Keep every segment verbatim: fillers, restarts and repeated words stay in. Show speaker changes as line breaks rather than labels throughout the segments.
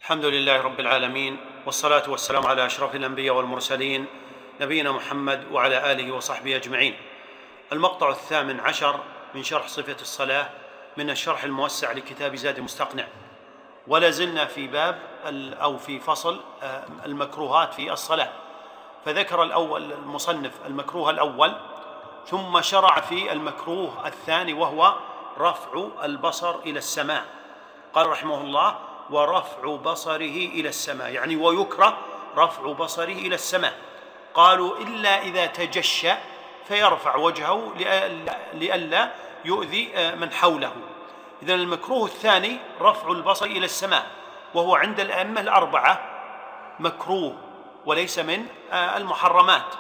الحمد لله رب العالمين، والصلاة والسلام على أشرف الأنبياء والمرسلين نبينا محمد وعلى آله وصحبه أجمعين. المقطع الثامن عشر من شرح صفة الصلاة من الشرح الموسع لكتاب زاد المستقنع، ولا زلنا في باب أو في فصل المكروهات في الصلاة. فذكر الأول المصنف المكروه الأول، ثم شرع في المكروه الثاني وهو رفع البصر إلى السماء. قال رحمه الله: ورفع بصره إلى السماء، يعني ويكره رفع بصره إلى السماء. قالوا إلا إذا تجشى فيرفع وجهه لئلا يؤذي من حوله. إذن المكروه الثاني رفع البصر إلى السماء، وهو عند الأئمة الأربعة مكروه وليس من المحرمات.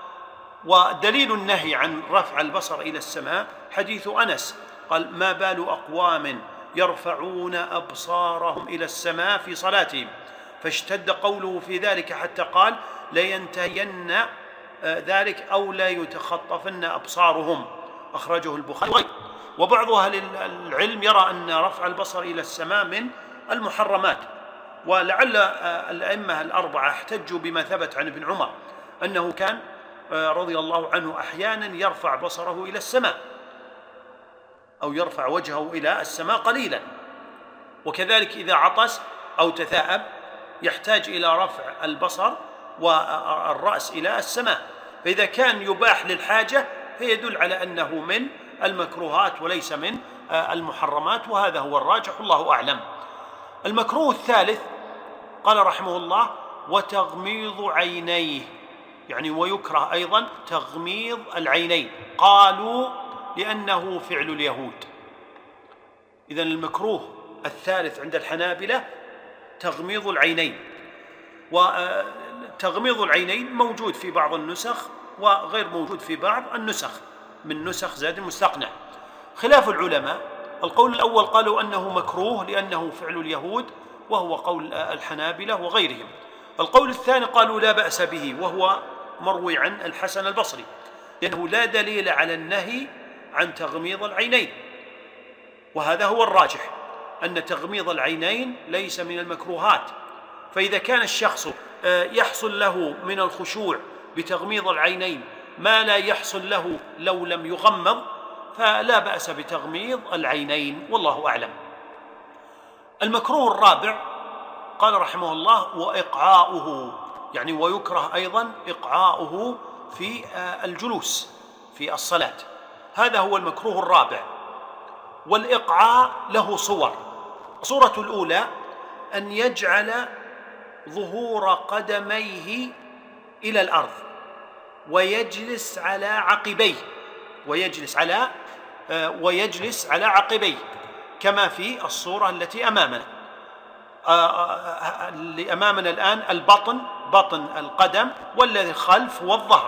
ودليل النهي عن رفع البصر إلى السماء حديث أنس قال: ما بال أقوام يرفعون أبصارهم إلى السماء في صلاتهم، فاشتد قوله في ذلك حتى قال: لينتهين ذلك أو لا يتخطفن أبصارهم. أخرجه البخاري. وبعض أهل العلم يرى أن رفع البصر إلى السماء من المحرمات، ولعل الأئمة الأربعة احتجوا بما ثبت عن ابن عمر أنه كان رضي الله عنه أحيانا يرفع بصره إلى السماء أو يرفع وجهه إلى السماء قليلا، وكذلك إذا عطس أو تثاءب يحتاج إلى رفع البصر والرأس إلى السماء. فإذا كان يباح للحاجة فيدل على أنه من المكروهات وليس من المحرمات، وهذا هو الراجح والله أعلم. المكروه الثالث قال رحمه الله: وتغميض عينيه، يعني ويكره أيضا تغميض العينين. قالوا لأنه فعل اليهود. إذن المكروه الثالث عند الحنابلة تغميض العينين، وتغميض العينين موجود في بعض النسخ وغير موجود في بعض النسخ من نسخ زاد المستقنع. خلاف العلماء: القول الأول قالوا أنه مكروه لأنه فعل اليهود، وهو قول الحنابلة وغيرهم. القول الثاني قالوا لا بأس به، وهو مروي عن الحسن البصري، لأنه لا دليل على النهي عن تغميض العينين، وهذا هو الراجح أن تغميض العينين ليس من المكروهات. فإذا كان الشخص يحصل له من الخشوع بتغميض العينين ما لا يحصل له لو لم يغمض، فلا بأس بتغميض العينين والله أعلم. المكروه الرابع قال رحمه الله: وإقعاؤه، يعني ويكره أيضا إقعاؤه في الجلوس في الصلاة. هذا هو المكروه الرابع. والإقعاء له صور. الصورة الأولى أن يجعل ظهور قدميه إلى الأرض ويجلس على عقبيه ويجلس على ويجلس على عقبيه كما في الصورة التي أمامنا. اللي أمامنا الآن البطن، بطن القدم، والذي خلف والظهر.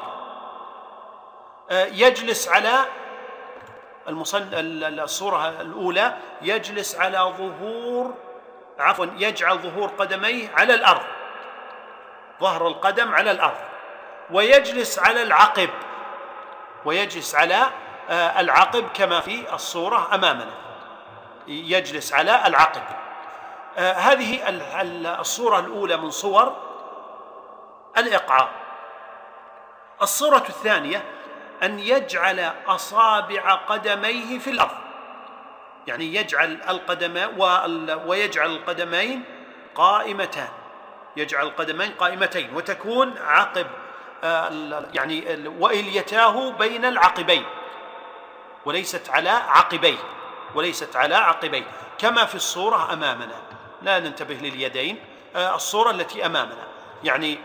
يجلس على المصن... الصورة الأولى يجلس على ظهور عفوا يجعل ظهور قدميه على الأرض، ظهر القدم على الأرض، ويجلس على العقب ويجلس على العقب كما في الصورة أمامنا، يجلس على العقب. هذه الصورة الأولى من صور الإقعاء. الصورة الثانية أن يجعل أصابع قدميه في الأرض، يعني يجعل القدم ويجعل القدمين قائمتان، يجعل القدمين قائمتين وتكون عقب يعني وإليتاه بين العقبين وليست على عقبيه وليست على عقبيه كما في الصورة أمامنا. لا ننتبه لليدين، الصورة التي أمامنا يعني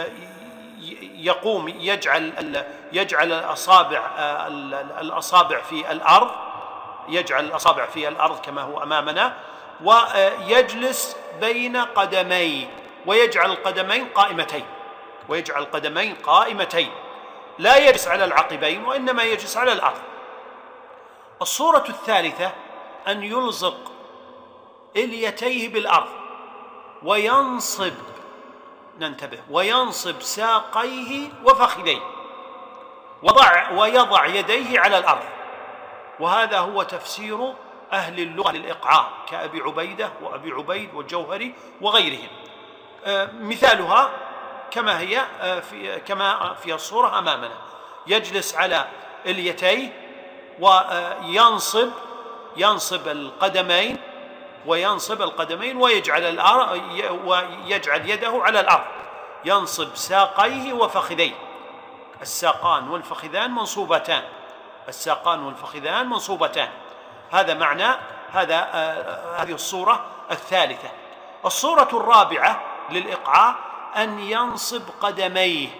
يقوم يجعل يجعل الأصابع الأصابع في الأرض يجعل الأصابع في الأرض كما هو أمامنا، ويجلس بين قدميه ويجعل القدمين قائمتين ويجعل القدمين قائمتين لا يجلس على العقبين وإنما يجلس على الأرض. الصورة الثالثة أن يلصق إليتيه بالأرض وينصب ننتبه وينصب ساقيه وفخذيه وضع ويضع يديه على الأرض، وهذا هو تفسير أهل اللغة للإقعاء كأبي عبيدة وأبي عبيد والجوهري وغيرهم. مثالها كما هي في كما في الصورة أمامنا: يجلس على اليتيه وينصب ينصب القدمين وينصب القدمين ويجعل الأرض ويجعل يده على الأرض، ينصب ساقيه وفخذيه. الساقان والفخذان منصوبتان، الساقان والفخذان منصوبتان. هذا معنى هذا هذه الصورة الثالثة. الصورة الرابعة للإقعاء أن ينصب قدميه،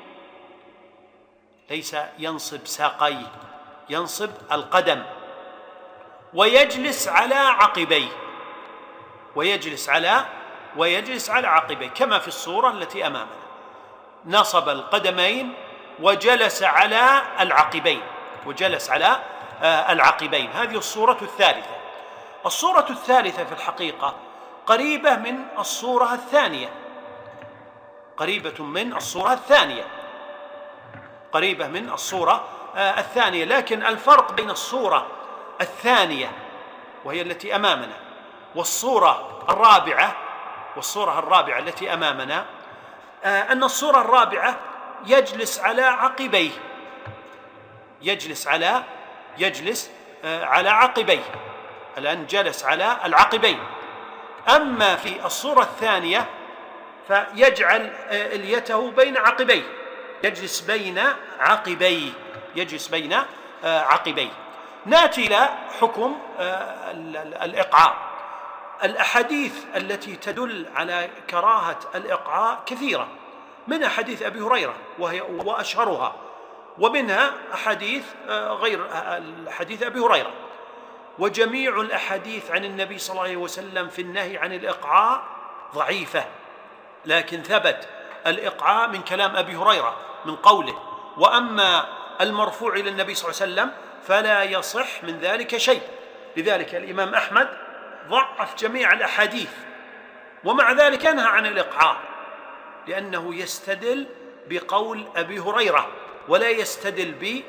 ليس ينصب ساقيه، ينصب القدم ويجلس على عقبيه، ويجلس على ويجلس على عقبيه كما في الصورة التي أمامنا. نصب القدمين وجلس على العقبين وجلس على العقبين. هذه الصورة الثالثة. الصورة الثالثة في الحقيقة قريبة من الصورة الثانية، قريبة من الصورة الثانية قريبة من الصورة الثانية لكن الفرق بين الصورة الثانية وهي التي أمامنا والصورة الرابعة والصورة الرابعة التي أمامنا أن الصورة الرابعة يجلس على عقبيه، يجلس على يجلس على عقبيه. الآن جلس على العقبين. أما في الصورة الثانية فيجعل اليته بين عقبيه، يجلس بين عقبيه يجلس بين عقبيه. نأتي إلى حكم الإقعاء. الأحاديث التي تدل على كراهة الإقعاء كثيرة، من أحاديث أبي هريرة وهي وأشهرها، ومنها أحاديث غير حديث أبي هريرة. وجميع الأحاديث عن النبي صلى الله عليه وسلم في النهي عن الإقعاء ضعيفة، لكن ثبت الإقعاء من كلام أبي هريرة من قوله: وأما المرفوع إلى النبي صلى الله عليه وسلم فلا يصح من ذلك شيء. لذلك الإمام أحمد ضعف جميع الأحاديث، ومع ذلك ينهى عن الإقعاء، لأنه يستدل بقول أبي هريرة ولا يستدل ب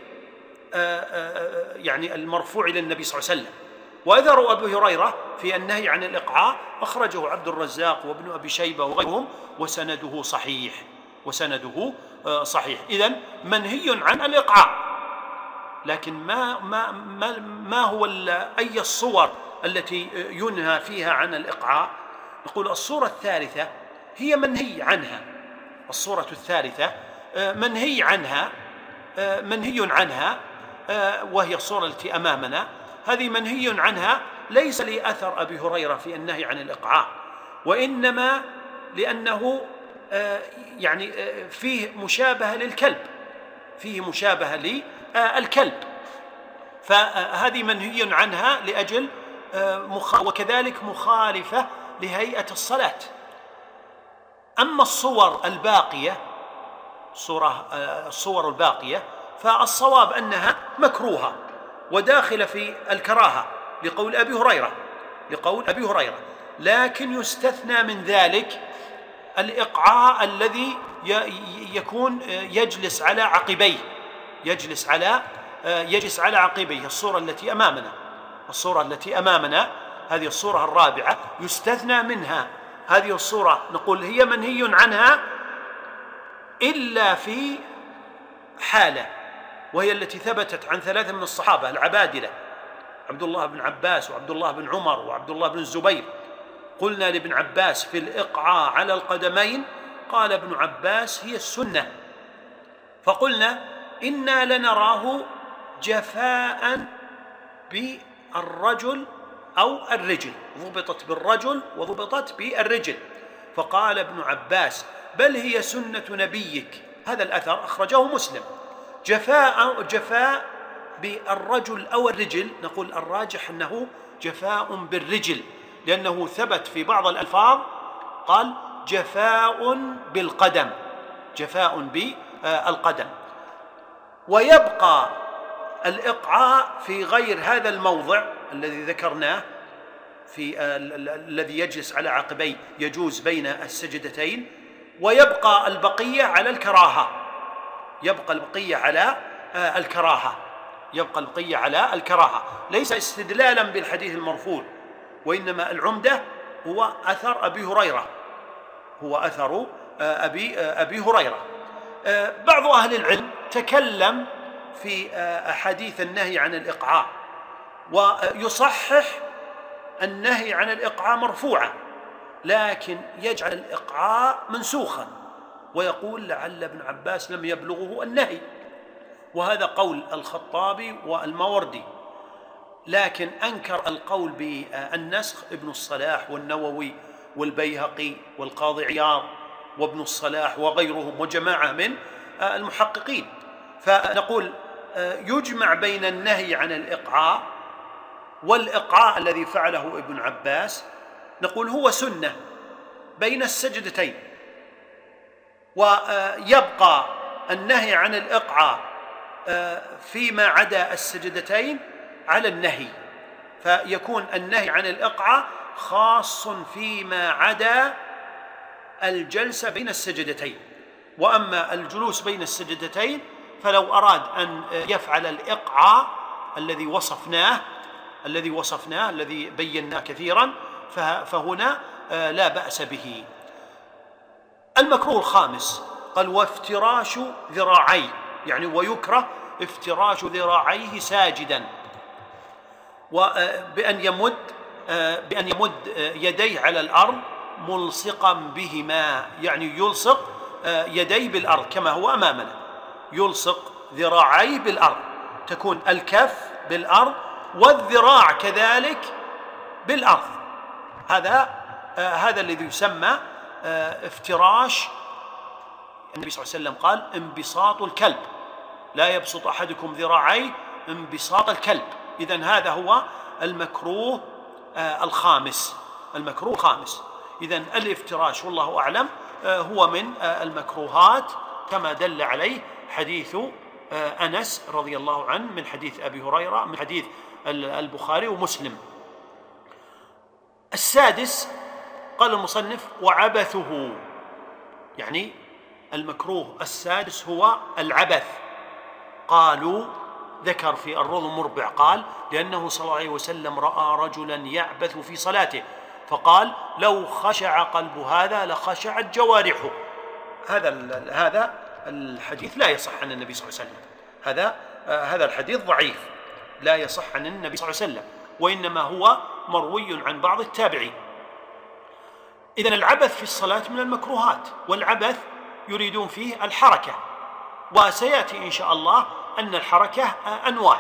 يعني المرفوع إلى النبي صلى الله عليه وسلم. وأثر أبي هريرة في النهي عن الإقعاء أخرجه عبد الرزاق وابن أبي شيبة وغيرهم وسنده صحيح وسنده صحيح. إذن منهي عن الإقعاء، لكن ما ما ما, ما هو أي الصور التي ينهى فيها عن الإقعاء؟ نقول الصورة الثالثة هي منهي عنها، الصورة الثالثة منهي عنها منهي عنها وهي الصورة التي أمامنا. هذه منهي عنها ليس لأثر أبي هريرة في النهي عن الإقعاء، وإنما لأنه يعني فيه مشابهة للكلب، فيه مشابهة للكلب، فهذه منهي عنها لأجل وكذلك مخالفة لهيئة الصلاة. أما الصور الباقية الصورة الصور الباقية فالصواب أنها مكروهة وداخلة في الكراهة لقول أبي هريرة لقول أبي هريرة لكن يستثنى من ذلك الإقعاء الذي يكون يجلس على عقبيه يجلس على يجلس على عقبيه الصورة التي أمامنا الصورة التي أمامنا هذه الصورة الرابعة يستثنى منها هذه الصورة. نقول هي منهي عنها إلا في حالة، وهي التي ثبتت عن ثلاثة من الصحابة العبادلة، عبد الله بن عباس وعبد الله بن عمر وعبد الله بن الزبير. قلنا لابن عباس في الإقعاء على القدمين، قال ابن عباس هي السنة، فقلنا إنا لنراه جفاء بالرجل أو الرجل، ضبطت بالرجل وضبطت بالرجل، فقال ابن عباس بل هي سنة نبيك. هذا الأثر أخرجه مسلم. جفاء جفاء بالرجل أو الرجل، نقول الراجح أنه جفاء بالرجل، لأنه ثبت في بعض الألفاظ قال جفاء بالقدم جفاء بالقدم. ويبقى الإقعاء في غير هذا الموضع الذي ذكرناه، في الذي يجلس على عقبيه يجوز بين السجدتين، ويبقى البقية على الكراهة يبقى البقية على الكراهة يبقى البقية على الكراهة، ليس استدلالا بالحديث المرفوع، وإنما العمدة هو أثر أبي هريرة، هو أثر أبي, أبي هريرة. بعض أهل العلم تكلم في أحاديث النهي عن الإقعاء، ويصحح النهي عن الإقعاء مرفوعا، لكن يجعل الإقعاء منسوخا، ويقول لعل ابن عباس لم يبلغه النهي، وهذا قول الخطابي والماوردي. لكن أنكر القول بالنسخ ابن الصلاح والنووي والبيهقي والقاضي عياض وابن الصلاح وغيرهم وجماعة من المحققين. فنقول يجمع بين النهي عن الإقعاء والإقعاء الذي فعله ابن عباس، نقول هو سنة بين السجدتين، ويبقى النهي عن الإقعاء فيما عدا السجدتين على النهي، فيكون النهي عن الإقعاء خاص فيما عدا الجلسة بين السجدتين. وأما الجلوس بين السجدتين فلو أراد أن يفعل الإقعاء الذي وصفناه الذي وصفناه الذي بيناه كثيرا فهنا لا بأس به. المكروه الخامس قال وافتراش ذراعيه، يعني ويكره افتراش ذراعيه ساجدا، وبأن يمد بأن يمد يديه على الأرض ملصقا بهما، يعني يلصق يديه بالأرض كما هو أمامنا، يلصق ذراعيه بالأرض، تكون الكف بالأرض والذراع كذلك بالأرض. هذا هذا الذي يسمى افتراش. النبي صلى الله عليه وسلم قال انبساط الكلب، لا يبسط أحدكم ذراعيه انبساط الكلب. إذن هذا هو المكروه الخامس، المكروه الخامس. إذن الافتراش والله أعلم هو من المكروهات كما دل عليه حديث أنس رضي الله عنه من حديث أبي هريرة من حديث البخاري ومسلم. السادس قال المصنف وعبثه، يعني المكروه السادس هو العبث. قالوا ذكر في الروض المربع قال لأنه صلى الله عليه وسلم رأى رجلا يعبث في صلاته فقال لو خشع قلب هذا لخشعت جوارحه. هذا هذا الحديث لا يصح عن النبي صلى الله عليه وسلم، هذا هذا الحديث ضعيف لا يصح عن النبي صلى الله عليه وسلم، وإنما هو مروي عن بعض التابعين. إذن العبث في الصلاة من المكروهات، والعبث يريدون فيه الحركة، وسيأتي إن شاء الله أن الحركة أنواع،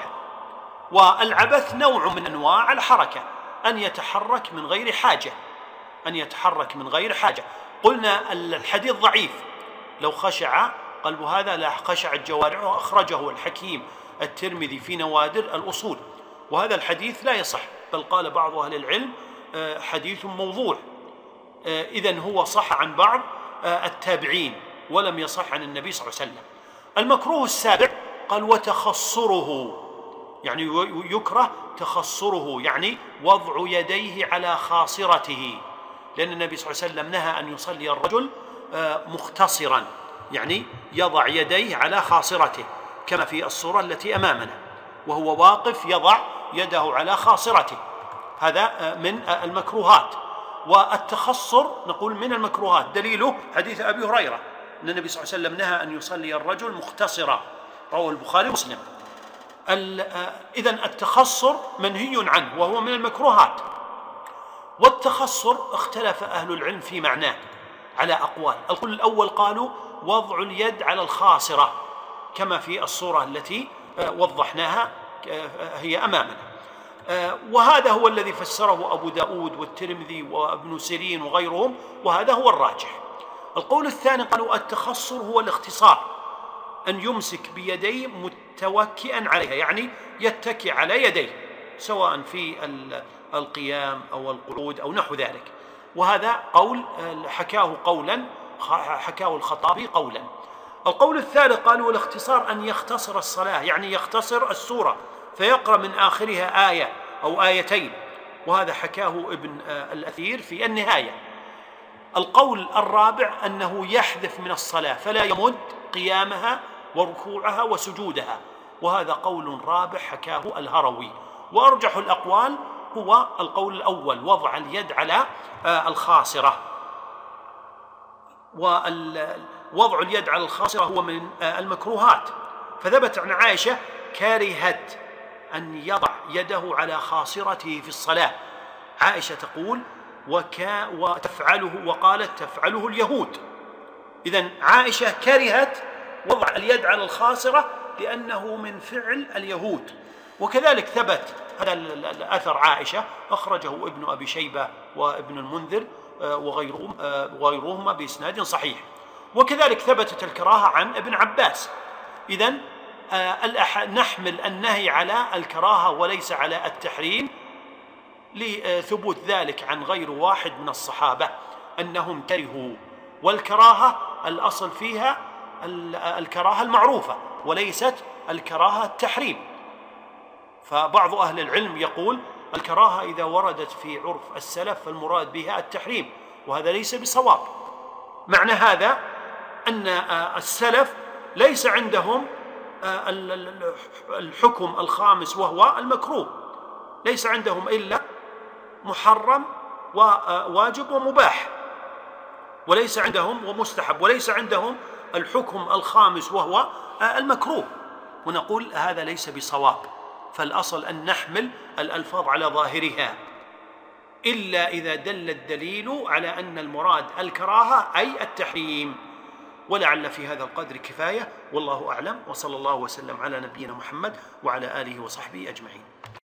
والعبث نوع من أنواع الحركة، أن يتحرك من غير حاجة، أن يتحرك من غير حاجة. قلنا الحديث ضعيف، لو خشع قلب هذا لا خشعت جوارحه، أخرجه الحكيم الترمذي في نوادر الأصول، وهذا الحديث لا يصح، بل قال بعض أهل العلم حديث موضوع. إذن هو صح عن بعض التابعين ولم يصح عن النبي صلى الله عليه وسلم. المكروه السابع قال وتخصره، يعني يكره تخصره، يعني وضع يديه على خاصرته، لأن النبي صلى الله عليه وسلم نهى أن يصلي الرجل مختصرا، يعني يضع يديه على خاصرته كما في الصورة التي أمامنا، وهو واقف يضع يده على خاصرته، هذا من المكروهات. والتخصر نقول من المكروهات، دليله حديث أبي هريرة أن النبي صلى الله عليه وسلم نهى أن يصلي الرجل مختصرا، رواه البخاري ومسلم. إذن التخصر منهي عنه وهو من المكروهات. والتخصر اختلف أهل العلم في معناه على أقوال. القول الأول قالوا وضع اليد على الخاصرة كما في الصورة التي وضحناها هي أمامنا، وهذا هو الذي فسره أبو داود والترمذي وابن سيرين وغيرهم، وهذا هو الراجح. القول الثاني قالوا التخصر هو الاختصار، أن يمسك بيديه متوكئا عليها، يعني يتكئ على يديه سواء في القيام أو القعود أو نحو ذلك، وهذا قول حكاه قولا حكاه الخطابي قولا. القول الثالث قالوا الاختصار أن يختصر الصلاة، يعني يختصر السورة فيقرأ من آخرها آية أو آيتين، وهذا حكاه ابن الأثير في النهاية. القول الرابع أنه يحذف من الصلاة فلا يمد قيامها وركوعها وسجودها، وهذا قول رابح حكاه الهروي، وأرجح الأقوال هو القول الأول، وضع اليد على الخاصرة. ووضع اليد على الخاصرة هو من المكروهات، فثبت عن عائشة كرهت أن يضع يده على خاصرته في الصلاة. عائشة تقول وكا وتفعله، وقالت تفعله اليهود. إذن عائشة كرهت وضع اليد على الخاصرة لأنه من فعل اليهود. وكذلك ثبت هذا الأثر عائشة أخرجه ابن أبي شيبة وابن المنذر وغيرهما بإسناد صحيح. وكذلك ثبتت الكراهة عن ابن عباس. إذن نحمل النهي على الكراهة وليس على التحريم لثبوت ذلك عن غير واحد من الصحابة أنهم كرهوا. والكراهة الأصل فيها الكراهة المعروفة وليست الكراهة التحريم. فبعض أهل العلم يقول الكراهة إذا وردت في عرف السلف فالمراد بها التحريم، وهذا ليس بصواب. معنى هذا أن السلف ليس عندهم الحكم الخامس وهو المكروه، ليس عندهم إلا محرم وواجب ومباح، وليس عندهم ومستحب، وليس عندهم الحكم الخامس وهو المكروه. ونقول هذا ليس بصواب، فالأصل أن نحمل الألفاظ على ظاهرها إلا إذا دل الدليل على أن المراد الكراهة أي التحريم. ولعل في هذا القدر كفاية، والله أعلم، وصلى الله وسلم على نبينا محمد وعلى آله وصحبه أجمعين.